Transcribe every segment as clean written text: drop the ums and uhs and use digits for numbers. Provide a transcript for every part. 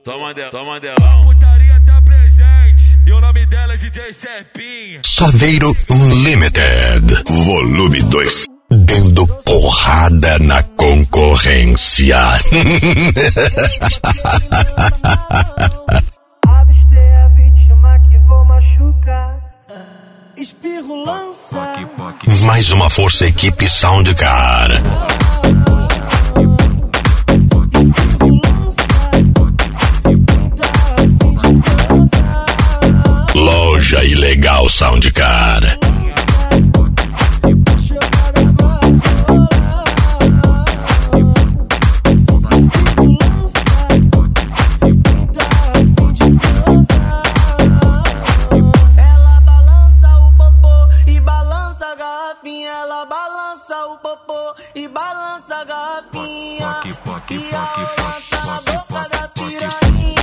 toma delão. A putaria tá presente e o nome dela é DJ Serpinha. Saveiro Unlimited, volume 2. Dando porrada na concorrência. Avistei a vítima que vou machucar. Espirro lança. Mais uma força equipe Soundcar. Loja Ilegal Soundcar. Ela balança o popô e balança a garrafinha. Ela balança o popô e balança a garrafinha. E balança na boca da piranha.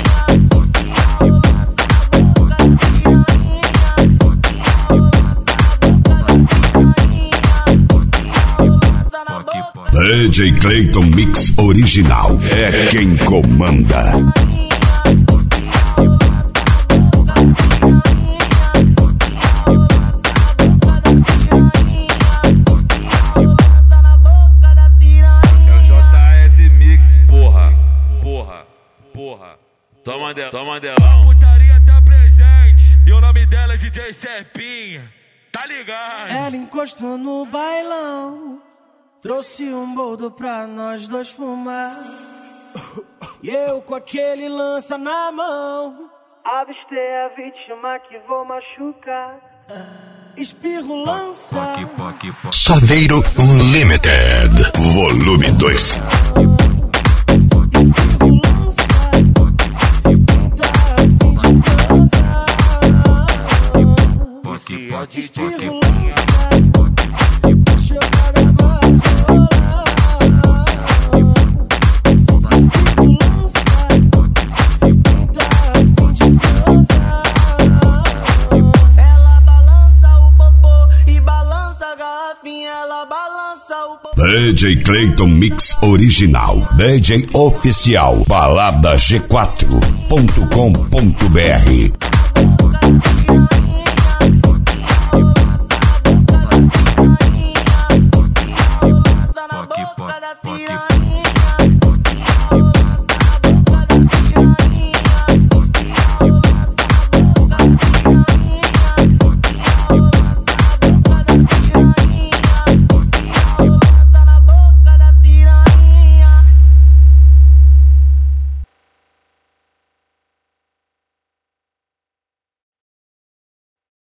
DJ Clayton Mix Original é quem comanda. É o JS Mix, porra. Toma delão. A putaria tá presente e o nome dela é DJ Serpinha. Tá ligado? Ela encostou no bailão, trouxe um boldo pra nós dois fumar. E eu com aquele lança na mão, avistei a vítima que vou machucar. Espirro lança. Saveiro Unlimited, volume 2. DJ Clayton Mix Original, DJ Oficial, balada G4.com.br.